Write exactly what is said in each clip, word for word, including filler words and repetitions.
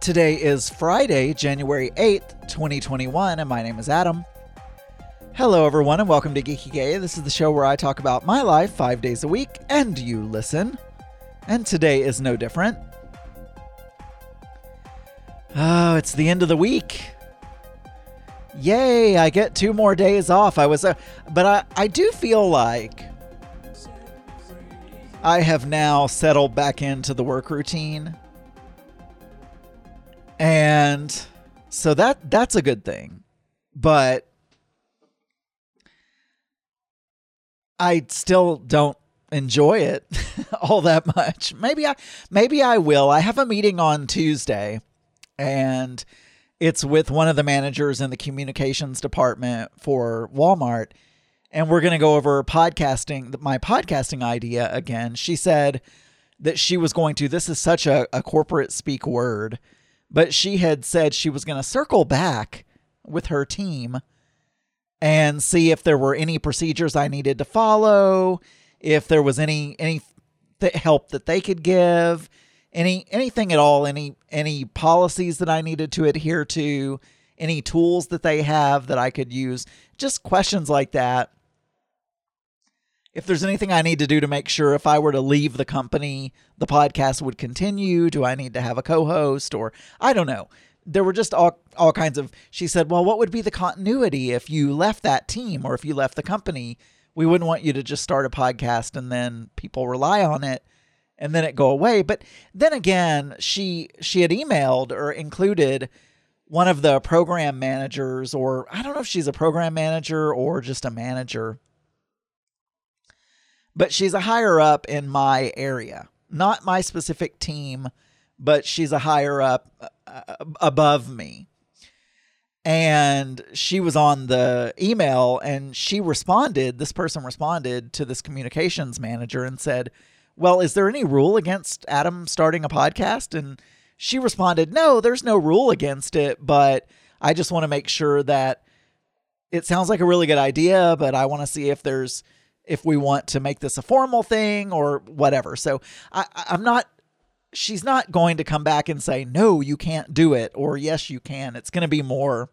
Today is Friday, January eighth, twenty twenty-one, and my name is Adam. Hello, everyone, and welcome to Geeky Gay. This is the show where I talk about my life five days a week, and you listen. And today is no different. Oh, it's the end of the week. Yay, I get two more days off. I was, uh, but I, I do feel like I have now settled back into the work routine. And so that that's a good thing. But I still don't enjoy it all that much. Maybe I maybe I will. I have a meeting on Tuesday, and it's with one of the managers in the communications department for Walmart, and we're going to go over podcasting, my podcasting idea again. She said that she was going to, this is such a, a corporate speak word, but she had said she was going to circle back with her team and see if there were any procedures I needed to follow, if there was any any th- help that they could give, any anything at all, any any policies that I needed to adhere to, any tools that they have that I could use, just questions like that. If there's anything I need to do to make sure if I were to leave the company, the podcast would continue. Do I need to have a co-host, or I don't know. There were just all, all kinds of, she said, well, what would be the continuity if you left that team or if you left the company? We wouldn't want you to just start a podcast and then people rely on it and then it go away. But then again, she, she had emailed or included one of the program managers, or I don't know if she's a program manager or just a manager, but she's a higher up in my area, not my specific team, but she's a higher up uh, above me. And she was on the email and she responded, this person responded to this communications manager and said, well, is there any rule against Adam starting a podcast? And she responded, no, there's no rule against it, but I just want to make sure that it sounds like a really good idea, but I want to see if there's, if we want to make this a formal thing or whatever. So I, I'm not, she's not going to come back and say, no, you can't do it, or yes, you can. It's going to be more,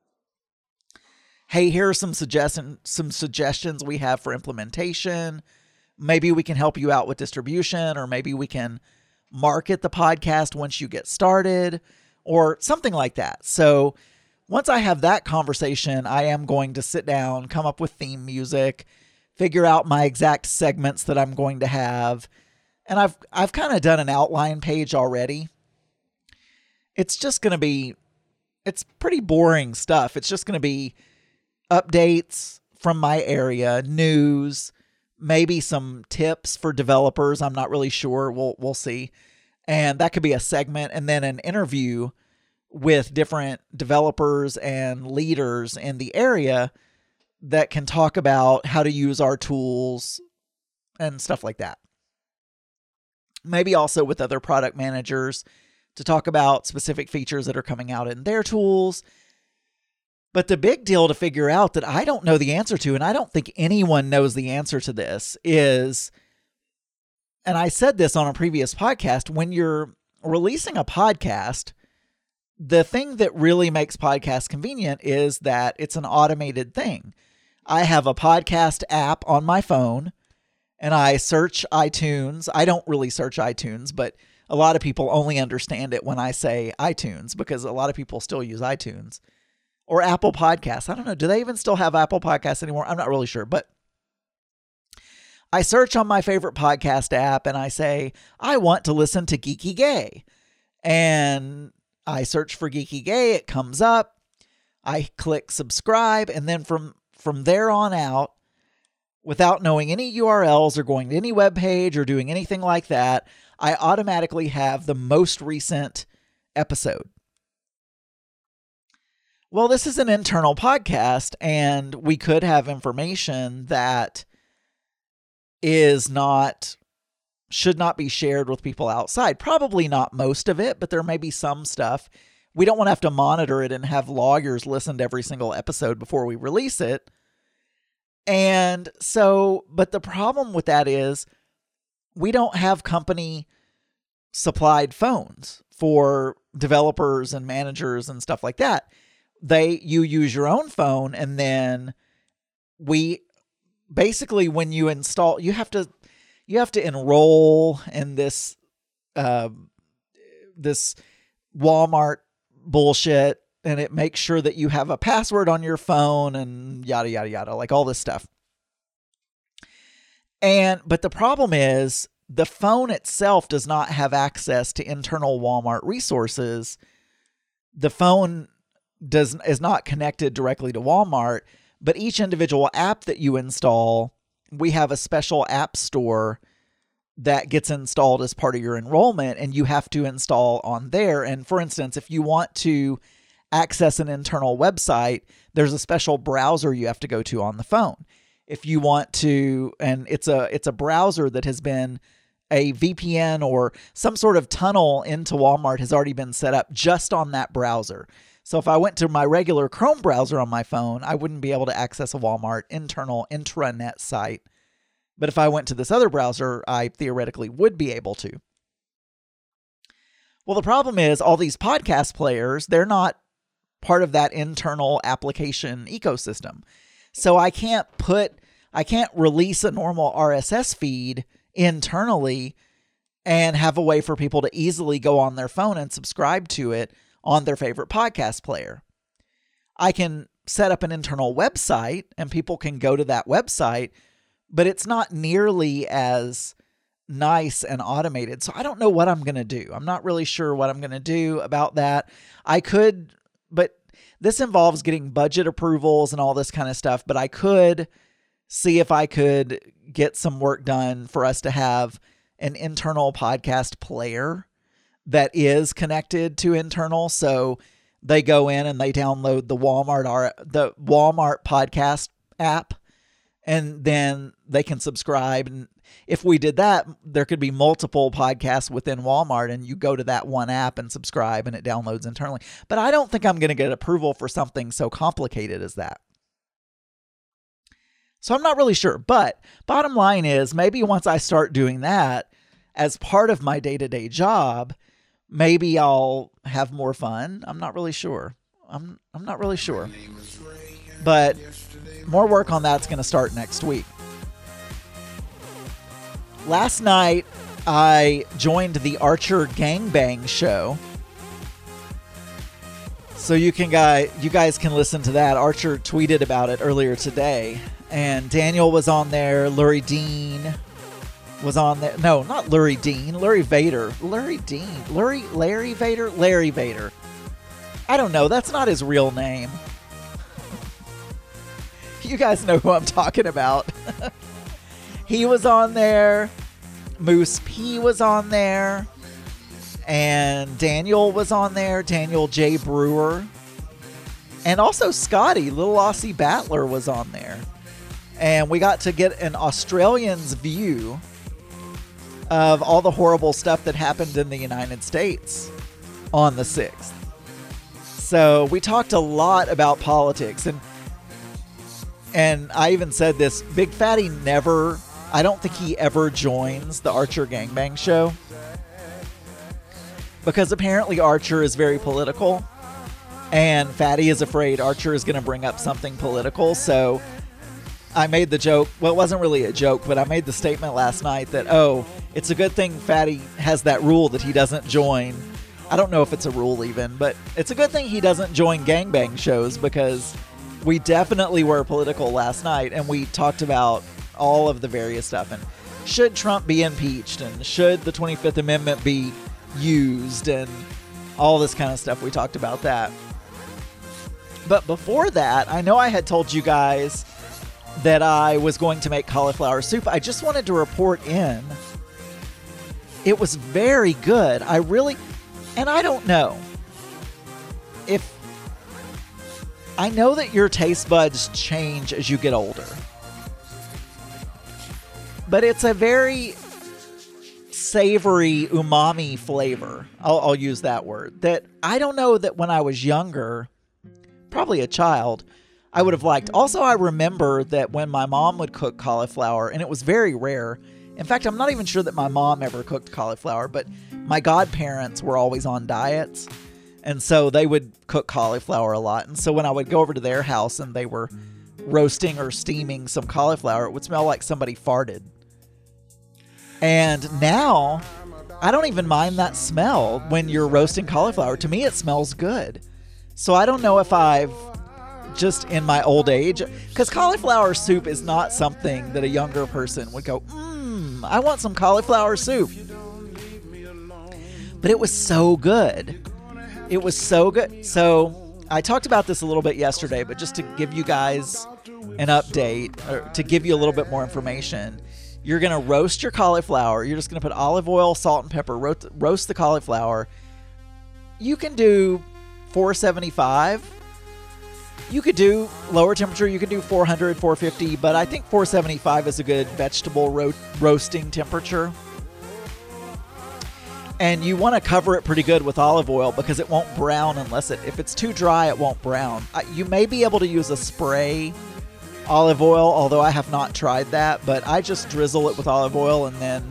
hey, here are some suggestion, some suggestions we have for implementation. Maybe we can help you out with distribution, or maybe we can market the podcast once you get started, or something like that. So once I have that conversation, I am going to sit down, come up with theme music, figure out my exact segments that I'm going to have. And I've I've kind of done an outline page already. It's just going to be, it's pretty boring stuff. It's just going to be updates from my area, news, maybe some tips for developers. I'm not really sure. We'll we'll see. And that could be a segment, and then an interview with different developers and leaders in the area that can talk about how to use our tools and stuff like that. Maybe also with other product managers to talk about specific features that are coming out in their tools. But the big deal to figure out that I don't know the answer to, and I don't think anyone knows the answer to this, is, and I said this on a previous podcast, when you're releasing a podcast, the thing that really makes podcasts convenient is that it's an automated thing. I have a podcast app on my phone, and I search iTunes. I don't really search iTunes, but a lot of people only understand it when I say iTunes, because a lot of people still use iTunes. Or Apple Podcasts. I don't know. Do they even still have Apple Podcasts anymore? I'm not really sure. But I search on my favorite podcast app and I say, I want to listen to Geeky Gay. And I search for Geeky Gay. It comes up. I click subscribe. And then from, from there on out, without knowing any U R Ls or going to any web page or doing anything like that, I automatically have the most recent episode. Well, this is an internal podcast, and we could have information that is not, should not be shared with people outside. Probably not most of it, but there may be some stuff. We don't want to have to monitor it and have lawyers listen to every single episode before we release it. And so, but the problem with that is we don't have company supplied phones for developers and managers and stuff like that. They, you use your own phone, and then we basically, when you install, you have to, you have to enroll in this, uh, this Walmart bullshit, and it makes sure that you have a password on your phone and yada, yada, yada, like all this stuff. And, but the problem is the phone itself does not have access to internal Walmart resources. The phone does is not connected directly to Walmart, but each individual app that you install, we have a special app store that gets installed as part of your enrollment, and you have to install on there. And for instance, if you want to access an internal website, there's a special browser you have to go to on the phone. If you want to, and it's a it's a browser that has been a V P N or some sort of tunnel into Walmart has already been set up just on that browser. So if I went to my regular Chrome browser on my phone, I wouldn't be able to access a Walmart internal intranet site. But if I went to this other browser, I theoretically would be able to. Well, the problem is all these podcast players, they're not part of that internal application ecosystem. So I can't put, I can't release a normal R S S feed internally and have a way for people to easily go on their phone and subscribe to it on their favorite podcast player. I can set up an internal website and people can go to that website, but it's not nearly as nice and automated. So I don't know what I'm going to do. I'm not really sure what I'm going to do about that. I could, but this involves getting budget approvals and all this kind of stuff, but I could see if I could get some work done for us to have an internal podcast player that is connected to internal. So they go in and they download the Walmart, the Walmart podcast app, and then they can subscribe. And if we did that, there could be multiple podcasts within Walmart, and you go to that one app and subscribe and it downloads internally. But I don't think I'm going to get approval for something so complicated as that. So I'm not really sure. But bottom line is, maybe once I start doing that as part of my day-to-day job, maybe I'll have more fun. I'm not really sure. I'm I'm not really sure. But more work on that's going to start next week. Last night, I joined the Archer Gangbang show. So you can guys, you guys can listen to that. Archer tweeted about it earlier today. And Daniel was on there. Lurie Dean was on there. No, not Lurie Dean. Lurie Vader. Lurie Dean. Lurie, Larry Vader? Larry Vader. I don't know. That's not his real name. You guys know who I'm talking about. He was on there. Moose P was on there. And Daniel was on there. Daniel J. Brewer. And also Scotty, Little Aussie Battler, was on there. And we got to get an Australian's view of all the horrible stuff that happened in the United States on the sixth. So we talked a lot about politics. And and I even said this, Big Fatty never, I don't think he ever joins the Archer Gangbang show. Because apparently Archer is very political. And Fatty is afraid Archer is going to bring up something political. So I made the joke, well, it wasn't really a joke, but I made the statement last night that, oh, it's a good thing Fatty has that rule that he doesn't join. I don't know if it's a rule even, but it's a good thing he doesn't join gangbang shows, because we definitely were political last night, and we talked about all of the various stuff. And should Trump be impeached, and should the twenty-fifth Amendment be used, and all this kind of stuff. We talked about that. But before that, I know I had told you guys that I was going to make cauliflower soup. I just wanted to report in. It was very good. I really, and I don't know if, I know that your taste buds change as you get older. But it's a very savory umami flavor. I'll, I'll use that word. That I don't know that when I was younger, probably a child, I would have liked. Also, I remember that when my mom would cook cauliflower, and it was very rare, In fact, I'm not even sure that my mom ever cooked cauliflower, but my godparents were always on diets. And so they would cook cauliflower a lot. And so when I would go over to their house and they were roasting or steaming some cauliflower, it would smell like somebody farted. And now I don't even mind that smell when you're roasting cauliflower. To me, it smells good. So I don't know if I've just in my old age, because cauliflower soup is not something that a younger person would go, mmm, I want some cauliflower soup. But it was so good. It was so good. So I talked about this a little bit yesterday, but just to give you guys an update, or to give you a little bit more information, you're going to roast your cauliflower. You're just going to put olive oil, salt, and pepper, roast, roast the cauliflower. You can do four seventy-five. You could do lower temperature. You could do four hundred, four fifty, but I think four seventy-five is a good vegetable ro- roasting temperature. And you want to cover it pretty good with olive oil because it won't brown unless it, if it's too dry, it won't brown. Uh, you may be able to use a spray olive oil, although I have not tried that, but I just drizzle it with olive oil and then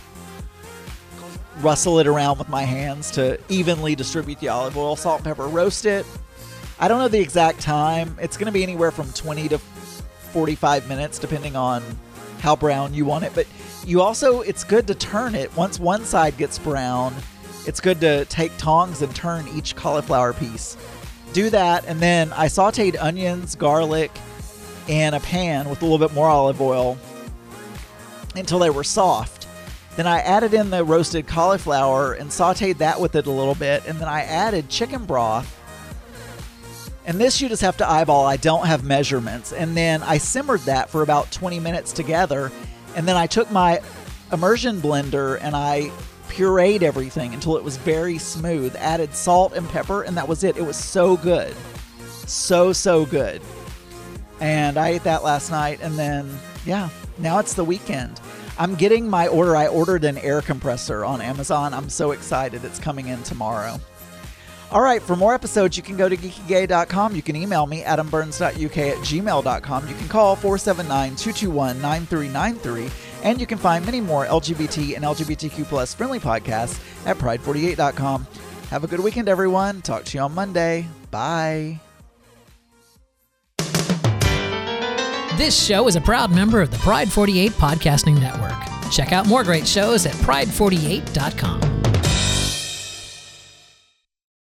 rustle it around with my hands to evenly distribute the olive oil, salt, and pepper, roast it. I don't know the exact time. It's going to be anywhere from twenty to forty-five minutes, depending on how brown you want it. But you also, it's good to turn it. Once one side gets brown, it's good to take tongs and turn each cauliflower piece. Do that, and then I sauteed onions, garlic, in a pan with a little bit more olive oil until they were soft. Then I added in the roasted cauliflower and sauteed that with it a little bit, and then I added chicken broth. And this you just have to eyeball. I don't have measurements. And then I simmered that for about twenty minutes together. And then I took my immersion blender and I pureed everything until it was very smooth. Added salt and pepper, and that was it. It was so good. So, so good. And I ate that last night. And then, yeah, now it's the weekend. I'm getting my order. I ordered an air compressor on Amazon. I'm so excited. It's coming in tomorrow. All right, for more episodes, you can go to geeky gay dot com. You can email me, adam burns dot u k at gmail dot com. You can call four seven nine, two two one, nine three nine three. And you can find many more L G B T and L G B T Q plus friendly podcasts at pride forty-eight dot com. Have a good weekend, everyone. Talk to you on Monday. Bye. This show is a proud member of the Pride forty-eight Podcasting Network. Check out more great shows at pride forty-eight dot com.